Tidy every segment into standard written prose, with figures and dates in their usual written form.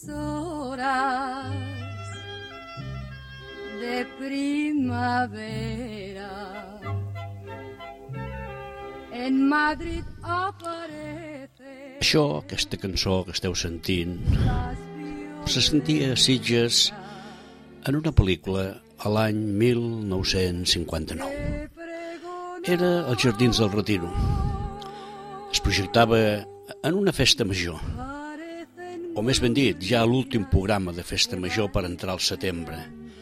horas de primavera. En Madrid aparece. Això, aquesta cançó que esteu sentint, se sentia a Sitges en una pel·lícula a l'any 1959. Era als Jardins del Retiro. Es projectava en una festa major, o més ben dit, ja a l'últim programa de festa major per entrar al setembre.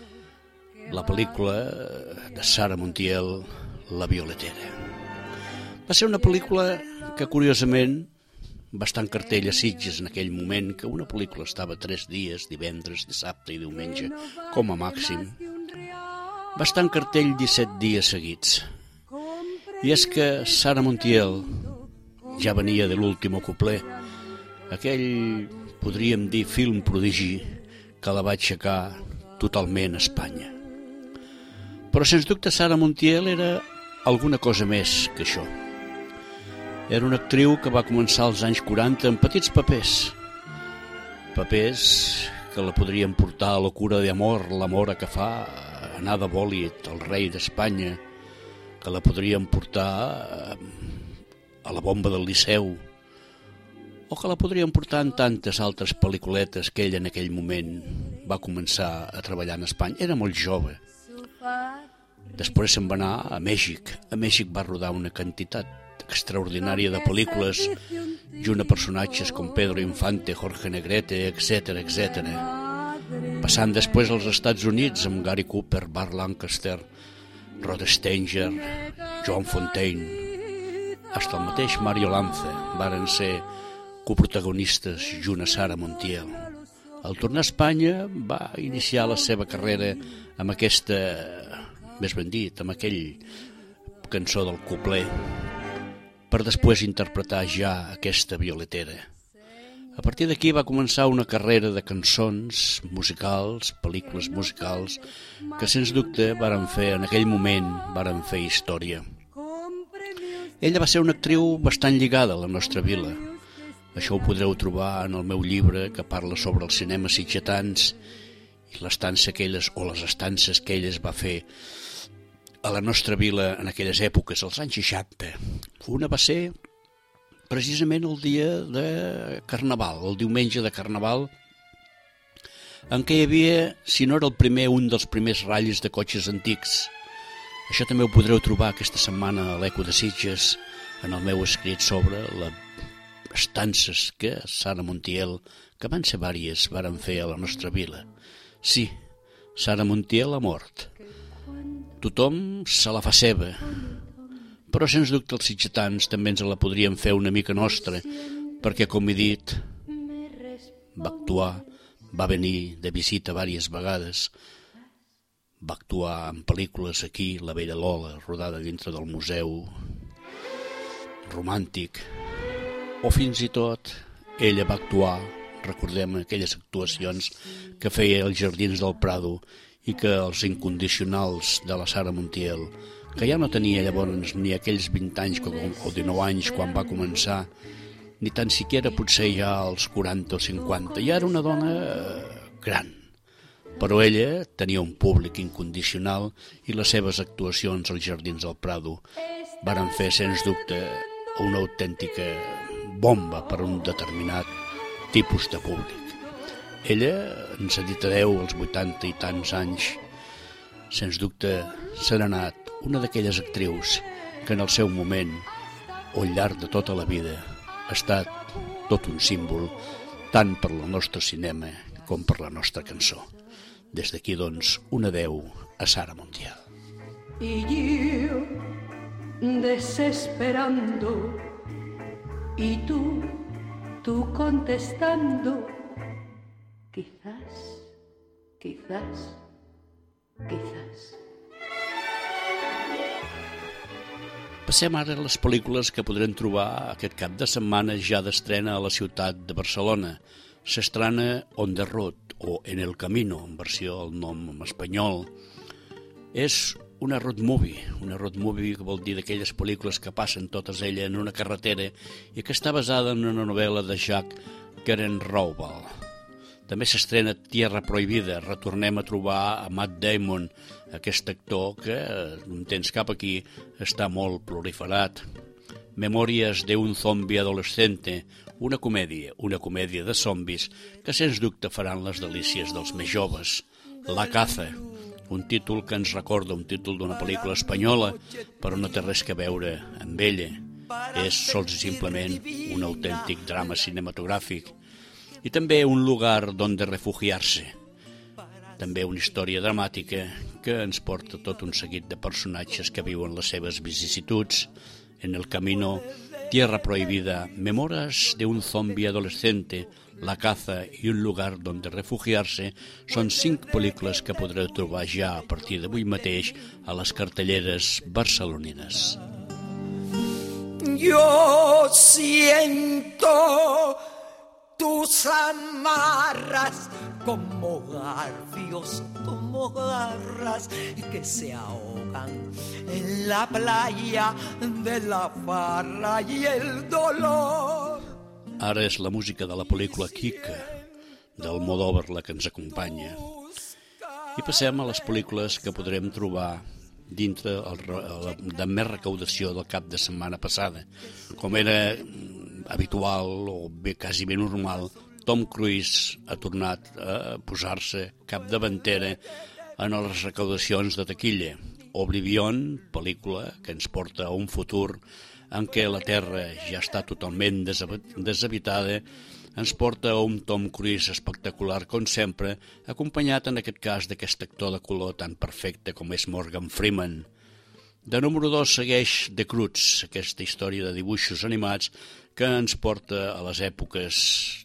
La pel·lícula de Sara Montiel, La Violetera. Va ser una pel·lícula que, curiosament, va estar en cartell a Sitges en aquell moment, que una pel·lícula estava 3 dies, divendres, dissabte i diumenge, com a màxim. Va estar en cartell 17 dies seguits. I és que Sara Montiel ja venia de l'últim couplet, aquell, podríem dir, film prodigi que la va aixecar totalment a Espanya. Però, sens dubte, Sara Montiel era alguna cosa més que això. Era una actriu que va començar als anys 40 en petits papers. Papers que la podrien portar a Locura de amor, l'amor que fa, Anar de bòlit, El rei d'Espanya, que la podrien portar a La bomba del Liceu, o que la podrien portar en tantes altres pel·lículetes que ella en aquell moment va començar a treballar en Espanya. Era molt jove. Després se'n va anar a Mèxic. A Mèxic va rodar una quantitat extraordinària de pel·lícules junt a personatges com Pedro Infante, Jorge Negrete, etc., passant després als Estats Units amb Gary Cooper, Burt Lancaster, Rod Steiger, Joan Fontaine, hasta el mateix Mario Lance varen ser coprotagonistes junt a Sara Montiel. Al tornar a Espanya va iniciar la seva carrera amb aquesta, més ben dit, amb aquell cançó del couplet, per després interpretar ja aquesta Violetera. A partir d'aquí va començar una carrera de cançons musicals, pel·lícules musicals, que sens dubte varen fer, en aquell moment, varen fer història. Ella va ser una actriu bastant lligada a la nostra vila. Això ho podreu trobar en el meu llibre que parla sobre els cinemes sitgetans i l'estança que elles, o les estances que elles va fer a la nostra vila en aquelles èpoques, als anys 60. Una va ser precisament el dia de Carnaval, el diumenge de Carnaval, en què hi havia, si no era el primer, un dels primers ratllis de cotxes antics. Això també ho podreu trobar aquesta setmana a l'Eco de Sitges, en el meu escrit sobre les estances que Sara Montiel, que van ser vàries, varen fer a la nostra vila. Sí, Sara Montiel ha mort. Tothom se la fa seva, però sens dubte els sitgetans també ens la podríem fer una mica nostra, perquè, com he dit, va actuar, va venir de visita diverses vegades, va actuar en pel·lícules aquí, La Bella Lola, rodada dintre del Museu Romàntic, o fins i tot ella va actuar, recordem aquelles actuacions que feia als Jardins del Prado i que els incondicionals de la Sara Montiel, que ja no tenia llavors ni aquells 20 anys o 19 anys quan va començar, ni tan siquiera potser ja als 40 o 50, ja era una dona gran. Però ella tenia un públic incondicional i les seves actuacions als Jardins del Prado varen fer, sens dubte, una autèntica bomba per a un determinat tipus de públic. Ella ens ha dit adeu als 80 i tants anys. Sens dubte s'ha anat una d'aquelles actrius que en el seu moment, o al llarg de tota la vida, ha estat tot un símbol tant per al nostre cinema com per la nostra cançó. Des d'aquí, doncs, un adeu a Sara Montiel. Y yo desesperando y tú contestando, quizás. Passem ara a les pel·lícules que podrem trobar aquest cap de setmana ja d'estrena a la ciutat de Barcelona. S'estrena On the Road, o En el Camino, en versió el nom en espanyol. És una road movie que vol dir d'aquelles pel·lícules que passen totes elles en una carretera i que està basada en una novel·la de Jack Kerenroval. També s'estrena Tierra Prohibida. Retornem a trobar a Matt Damon, aquest actor que d'un temps cap aquí està molt proliferat. Memòries d'un zombi adolescente, una comèdia de zombis que sens dubte faran les delícies dels més joves. La caza, un títol que ens recorda un títol d'una pel·lícula espanyola, però no té res que veure amb ella. És sols i simplement un autèntic drama cinematogràfic. I també un lugar donde refugiarse. També una història dramàtica que ens porta tot un seguit de personatges que viuen les seves vicissituds. En el camino, Tierra Prohibida, Memorias de un zombi adolescente, La caza i un lugar donde refugiarse són 5 pel·lícules que podreu trobar ja a partir d'avui mateix a les cartelleres barcelonines. Yo siento tus amarras como garfios, como garras que se ahogan en la playa de la farra y el dolor. Ara és la música de la pel·lícula Kika, d'Almodóvar, la que ens acompanya. I passem a les pel·lícules que podrem trobar dintre de més recaudació del cap de setmana passada. Com era habitual o bé quasi ben normal, Tom Cruise ha tornat a posar-se capdavantera en les recaudacions de taquilla. Oblivion, pel·lícula que ens porta a un futur en què la Terra ja està totalment deshabitada, ens porta a un Tom Cruise espectacular com sempre, acompanyat en aquest cas d'aquest actor de color tan perfecte com és Morgan Freeman. De número 2 segueix The Croods, aquesta història de dibuixos animats que ens porta a les èpoques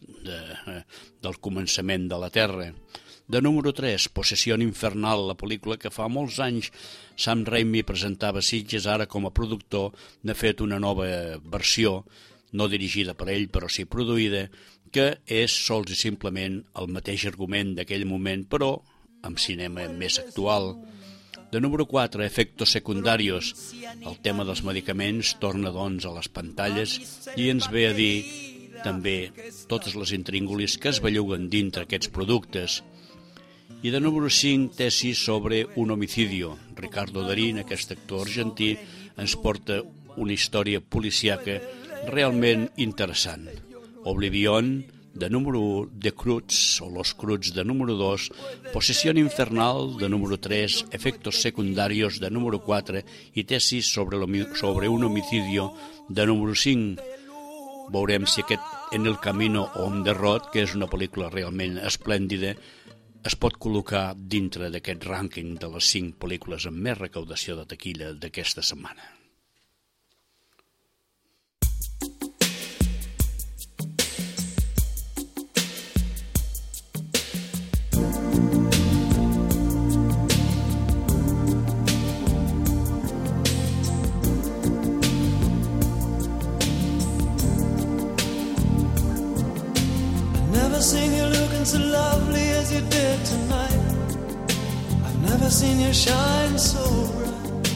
del començament de la Terra. De número 3, Possession Infernal, la pel·lícula que fa molts anys Sam Raimi presentava a Sitges, ara com a productor n'ha fet una nova versió, no dirigida per ell però sí produïda, que és sols i simplement el mateix argument d'aquell moment, però amb cinema més actual. De número 4, Efectos secundarios. El tema dels medicaments torna doncs a les pantalles i ens ve a dir també totes les intríngulis que es belluguen dintre aquests productes. I de número 5, Tesis sobre un homicidio. Ricardo Darín, aquest actor argentí, ens porta una història policíaca realment interessant. Oblivion, de número 1, The Croods, o Los Croods, de número 2, Possession Infernal, de número 3, Efectos secundarios, de número 4, i Tesis sobre un homicidio, de número 5. Veurem si aquest En el camino o On the road, que és una pel·lícula realment esplèndida, es pot col·locar dintre d'aquest rànquing de les 5 pel·lícules amb més recaudació de taquilla d'aquesta setmana. I've never seen you looking so lovely as you did tonight. I've never seen you shine so bright.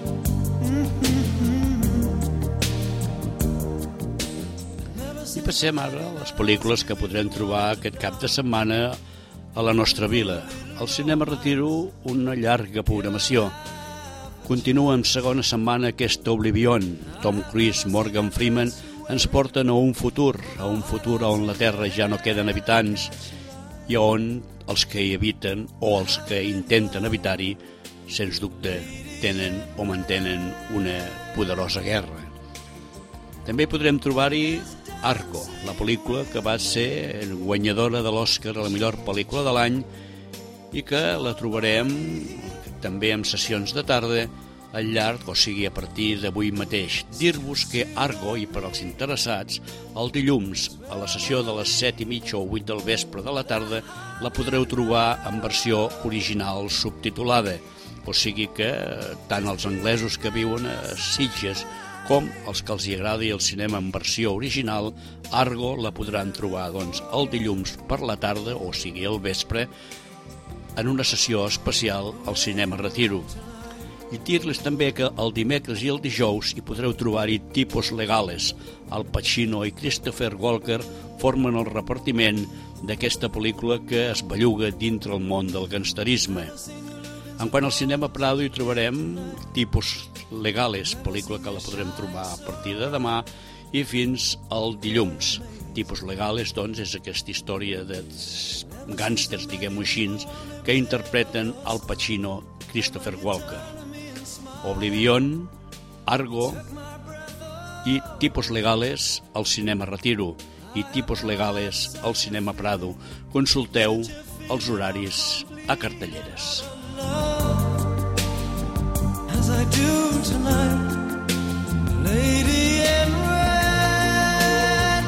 I passem ara a les pel·lícules que podrem trobar aquest cap de setmana a la nostra vila. Al Cinema Retiro, una llarga programació. Continua en segona setmana aquesta Oblivion. Tom Cruise, Morgan Freeman ens porten a un futur on la Terra ja no queden habitants i on els que hi habiten o els que intenten habitar-hi, sens dubte, tenen o mantenen una poderosa guerra. També podrem trobar-hi Argo, la pel·lícula que va ser guanyadora de l'Oscar a la millor pel·lícula de l'any i que la trobarem també en sessions de tarda al llarg, o sigui a partir d'avui mateix. Dir-vos que Argo, i per als interessats, el dilluns a la sessió de les 7:30 o 8 del vespre de la tarda la podreu trobar en versió original subtitulada, o sigui que tant els anglesos que viuen a Sitges com els que els hi agradi el cinema en versió original, Argo la podran trobar doncs el dilluns per la tarda, o sigui el vespre, en una sessió especial al Cinema Retiro. I dir-les també que el dimecres i el dijous hi podreu trobar-hi Tipos Legales. Al Pacino i Christopher Walken formen el repartiment d'aquesta pel·lícula que es belluga dintre el món del gangsterisme. En quant al cinema Prado hi trobarem Tipos Legales, pel·lícula que la podrem trobar a partir de demà i fins al dilluns. Tipos Legales, doncs, és aquesta història de gàngsters, diguem-ho així, que interpreten Al Pacino, Christopher Walken. Oblivion, Argo i Tipos Legales al cinema Retiro i Tipos Legales al cinema Prado. Consulteu els horaris a cartelleres. As I do tonight, lady in red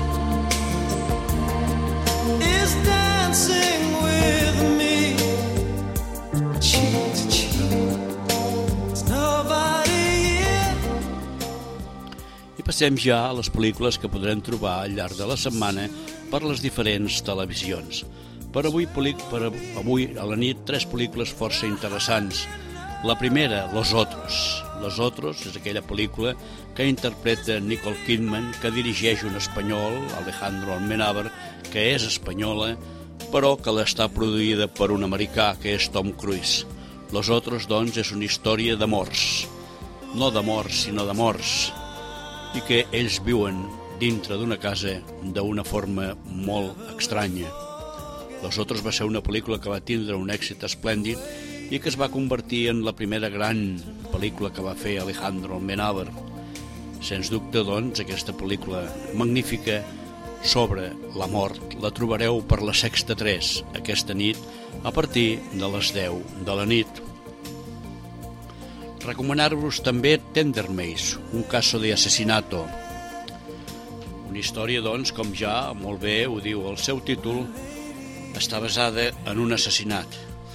is dancing with me, cheek to cheek. There's nobody here. I passem ja a les pel·lícules que podrem trobar al llarg de la setmana per les diferents televisions. Per avui a la nit, 3 pel·lícules força interessants. La primera, Los Otros. Los Otros és aquella pel·lícula que interpreta Nicole Kidman, que dirigeix un espanyol, Alejandro Almenàbar, que és espanyola, però que l'està produïda per un americà, que és Tom Cruise. Los Otros, doncs, és una història d'amors. No d'amors, sinó d'amors. I que ells viuen dintre d'una casa d'una forma molt estranya. Los Otros va ser una pel·lícula que va tindre un èxit esplèndid i que es va convertir en la primera gran pel·lícula que va fer Alejandro Almenàbar. Sens dubte, doncs, aquesta pel·lícula magnífica sobre la mort la trobareu per la Sexta 3 aquesta nit a partir de les 10 de la nit. Recomanar-vos també Tender Maze, un caso de asesinato. Una història, doncs, com ja molt bé ho diu el seu títol, està basada en un assassinat.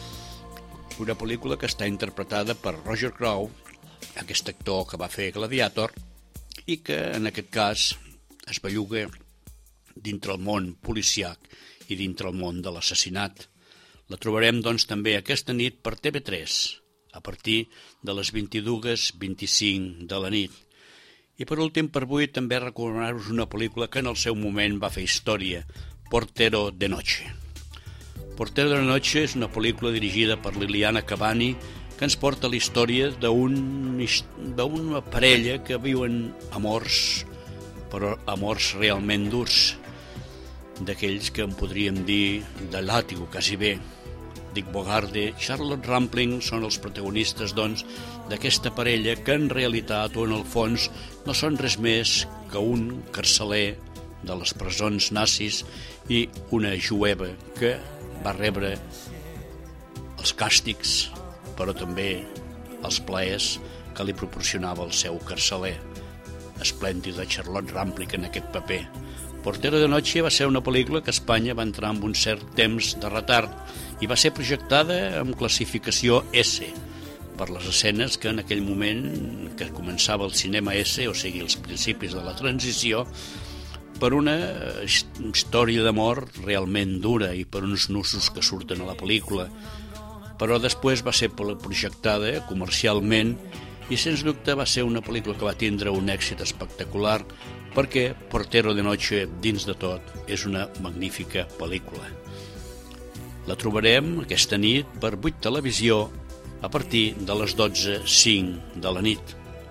Una pel·lícula que està interpretada per Roger Crowe, aquest actor que va fer Gladiator, i que en aquest cas es belluga dintre el món policiac i dintre el món de l'assassinat. La trobarem, doncs, també aquesta nit per TV3, a partir de les 22:25 de la nit. I per últim, per avui, també recomanar-vos una pel·lícula que en el seu moment va fer història, Portero de Noche. Portero de Noche és una pel·lícula dirigida per Liliana Cavani que ens porta la història d'una parella que viuen amors, però amors realment durs, d'aquells que en podríem dir de làtigo, quasi bé. Dick Bogarde, Charlotte Rampling són els protagonistes, doncs, d'aquesta parella que en realitat o en el fons no són res més que un carceler de les presons nazis i una jueva que va rebre els càstigs, però també els plaers que li proporcionava el seu carceler. Esplèndida Charlotte Rampling en aquest paper. Portero de Noche va ser una pel·lícula que a Espanya va entrar amb un cert temps de retard i va ser projectada amb classificació S, per les escenes que en aquell moment que començava el cinema S, o sigui, els principis de la transició, per una història d'amor realment dura i per uns nusos que surten a la pel·lícula. Però després va ser projectada comercialment i sens dubte va ser una pel·lícula que va tindre un èxit espectacular perquè Portero de Noche, dins de tot, és una magnífica pel·lícula. La trobarem aquesta nit per 8 Televisió a partir de les 12:05 de la nit.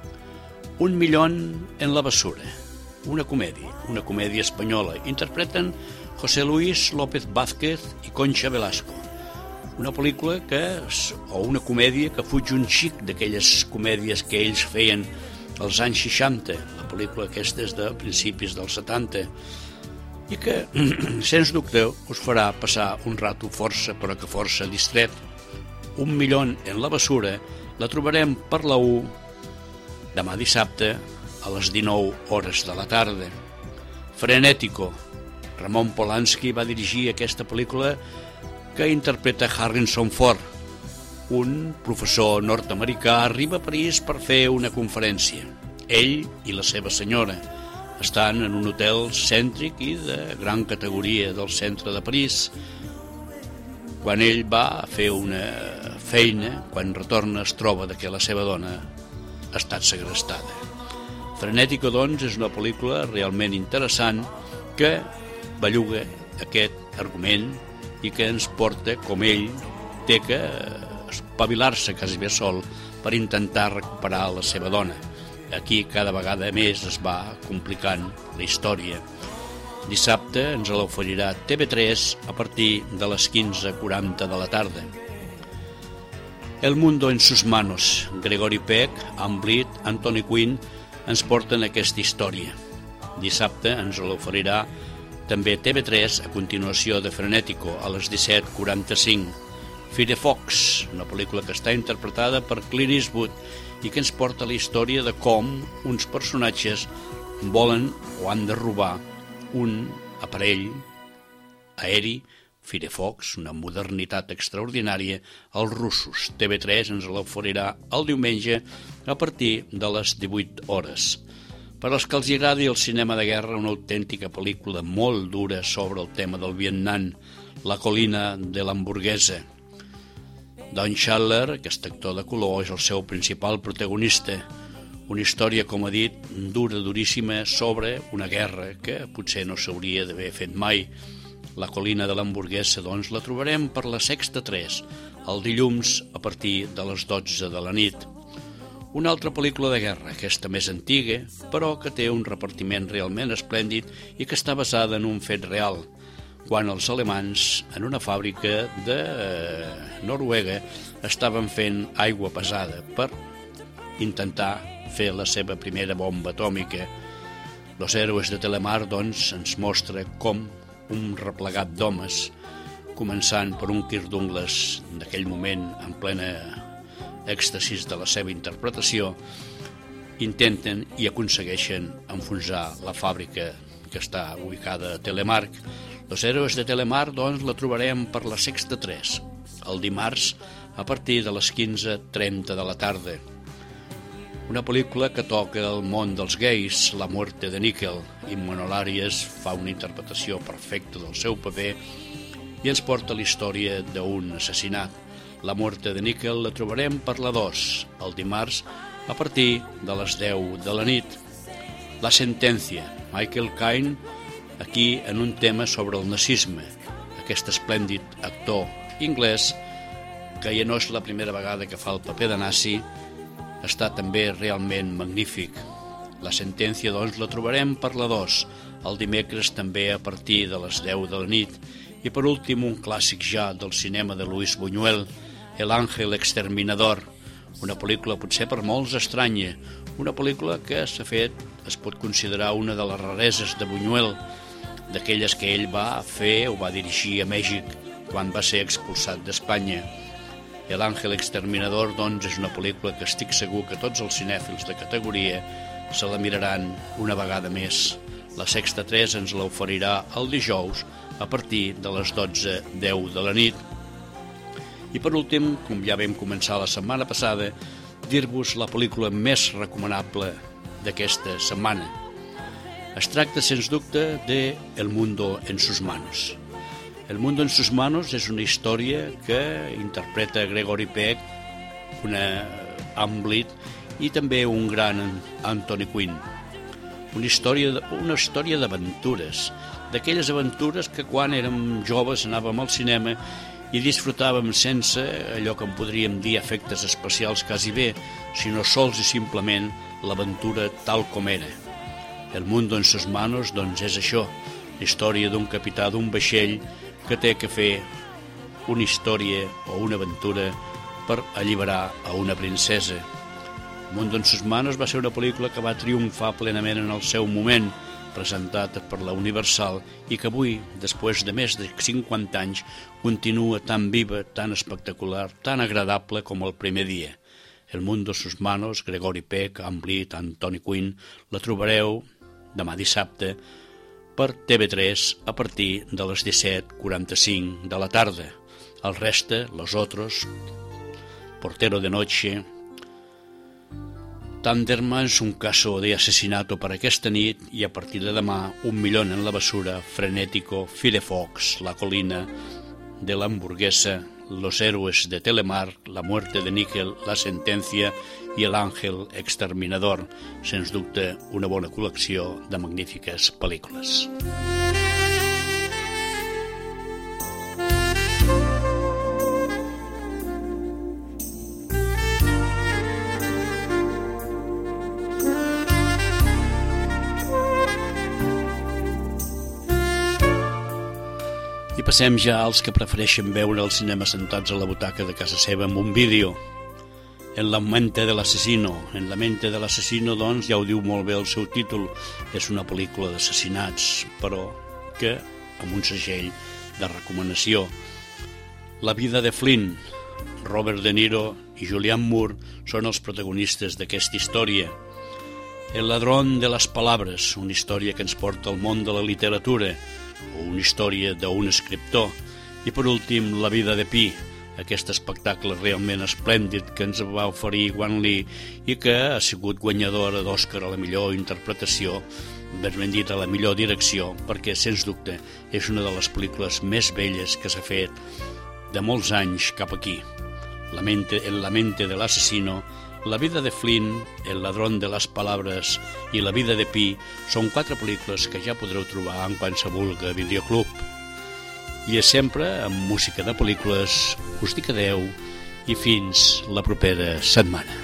Un millón en la basura. Una comèdia espanyola. Interpreten José Luis López Vázquez i Concha Velasco. Una pel·lícula o una comèdia que fuig un xic d'aquelles comèdies que ells feien als anys 60. La pel·lícula aquesta és de principis dels 70 i que, sens dubte, us farà passar un rato força, però que força distret. Un millón en la basura la trobarem per la 1 demà dissabte a les 19 hores de la tarda. Frenético. Ramon Polanski va dirigir aquesta pel·lícula que interpreta Harrison Ford. Un professor nord-americà arriba a París per fer una conferència. Ell i la seva senyora estan en un hotel cèntric i de gran categoria del centre de París. Quan ell va fer una feina, quan retorna es troba que la seva dona ha estat segrestada. Frenético, doncs, és una pel·lícula realment interessant que belluga aquest argument i que ens porta com ell té que espavilar-se quasi bé sol per intentar recuperar la seva dona. Aquí cada vegada més es va complicant la història. Dissabte ens l'oferirà TV3 a partir de les 15:40 de la tarda. El mundo en sus manos, Gregory Peck, Ann Blyth, Anthony Quinn ens porten aquesta història. Dissabte ens l'oferirà també TV3 a continuació de Frenético a les 17:45. Firefox, una pel·lícula que està interpretada per Clint Eastwood i que ens porta la història de com uns personatges volen o han de robar un aparell aeri, Firefox, una modernitat extraordinària, als russos. TV3 ens l'oferirà el diumenge a partir de les 18 hores. Per als que els agradi el cinema de guerra, una autèntica pel·lícula molt dura sobre el tema del Vietnam, La colina de l'hamburguesa. Don Chandler, aquest actor de color, és el seu principal protagonista. Una història, com ha dit, dura, duríssima, sobre una guerra que potser no s'hauria d'haver fet mai. La colina de l'hamburguesa, doncs, la trobarem per la Sexta 3, el dilluns a partir de les 12 de la nit. Una altra pel·lícula de guerra, aquesta més antiga, però que té un repartiment realment esplèndid i que està basada en un fet real, quan els alemans, en una fàbrica de Noruega, estaven fent aigua pesada per intentar fer la seva primera bomba atòmica. Los héroes de Telemar, doncs, ens mostra com un replegat d'homes, començant per un Kirk Douglas d'aquell moment en plena èxtasis de la seva interpretació, intenten i aconsegueixen enfonsar la fàbrica que està ubicada a Telemark. Los héroes de Telemar, doncs, la trobarem per la Sexta 3, el dimarts a partir de les 15:30 de la tarda. Una pel·lícula que toca el món dels gais, La muerte de Nickel. Immanuel Arias fa una interpretació perfecta del seu paper i ens porta la història d'un assassinat. La muerte de Nickel la trobarem per la 2, el dimarts a partir de les 10 de la nit. La sentència, Michael Caine, aquí en un tema sobre el nazisme. Aquest esplèndid actor anglès, que ja no és la primera vegada que fa el paper de nazi, està també realment magnífic. La sentència, doncs, la trobarem per la 2, el dimecres també a partir de les 10 de la nit. I per últim, un clàssic ja del cinema de Luis Buñuel, El ángel exterminador, una pel·lícula potser per molts estranya, una pel·lícula que s'ha fet, es pot considerar una de les rareses de Buñuel, d'aquelles que ell va fer o va dirigir a Mèxic quan va ser expulsat d'Espanya. El ángel exterminador, doncs, és una pel·lícula que estic segur que tots els cinèfils de categoria se la miraran una vegada més. La Sexta 3 ens l'oferirà el dijous a partir de les 12:10 de la nit. I per últim, com ja vam començar la setmana passada, dir-vos la pel·lícula més recomanable d'aquesta setmana. Es tracta, sens dubte, de El mundo en sus manos. El mundo en sus manos és una història que interpreta Gregory Peck, una Ann Blyth i també un gran Anthony Quinn. Una història d'aventures, d'aquelles aventures que quan érem joves anàvem al cinema i disfrutàvem sense allò que en podríem dir efectes especials quasi bé, sinó sols i simplement l'aventura tal com era. El mundo en sus manos, doncs, és això, la història d'un capità d'un vaixell que té que fer una història o una aventura per alliberar a una princesa. El mundo en sus manos va ser una pel·lícula que va triomfar plenament en el seu moment, presentat per la Universal, i que avui, després de més de 50 anys, continua tan viva, tan espectacular, tan agradable com el primer dia. El mundo en sus manos, Gregory Peck, Ann Blyth, Anthony Quinn, la trobareu demà dissabte per TV3 a partir de les 17:45 de la tarda. El reste, Los Otros, Portero de Noche, Thundermans, un caso de asesinato per aquesta nit, i a partir de demà, Un millón en la basura, Frenético, Firefox, La colina de l'hamburguesa, Los héroes de Telemark, La muerte de Níquel, La sentencia i El ángel exterminador. Sens dubte, una bona col·lecció de magnífiques pel·lícules. I passem ja als que prefereixen veure el cinema sentats a la butaca de casa seva amb un vídeo. En la mente de l'assassino. En la mente de l'assassino, doncs, ja ho diu molt bé el seu títol. És una pel·lícula d'assassinats, però que amb un segell de recomanació. La vida de Flynn. Robert De Niro i Julianne Moore són els protagonistes d'aquesta història. El ladrón de les palabres, una història que ens porta al món de la literatura, o una història d'un escriptor. I per últim, La vida de Pi, aquest espectacle realment esplèndid que ens va oferir Wan Lee i que ha sigut guanyadora d'Òscar a la millor interpretació, més ben dit a la millor direcció, perquè, sens dubte, és una de les pel·lícules més belles que s'ha fet de molts anys cap aquí. En la mente de l'assassino, La vida de Flynn, El ladrón de les palabres i La vida de Pi són 4 pel·lícules que ja podreu trobar en qualsevol videoclub. I és sempre amb música de pel·lícules. Us dic adeu i fins la propera setmana.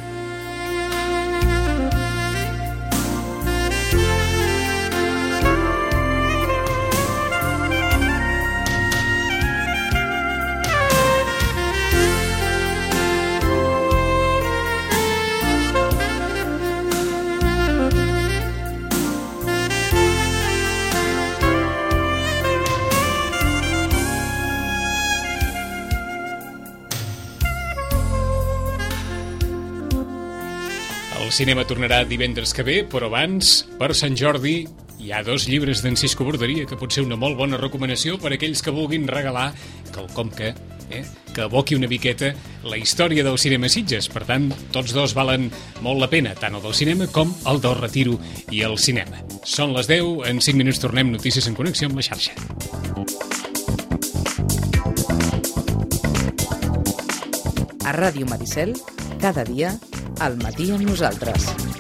El cinema tornarà divendres que ve, però abans, per Sant Jordi, hi ha 2 llibres d'en Cisco Borderia que pot ser una molt bona recomanació per a aquells que vulguin regalar quelcom que evoqui una miqueta la història del cinema a Sitges. Per tant, tots 2 valen molt la pena, tant el del cinema com el del retiro i el cinema. Són les 10, en 5 minuts tornem. Notícies en connexió amb la xarxa. A Ràdio Maricel, cada dia, al matí amb nosaltres.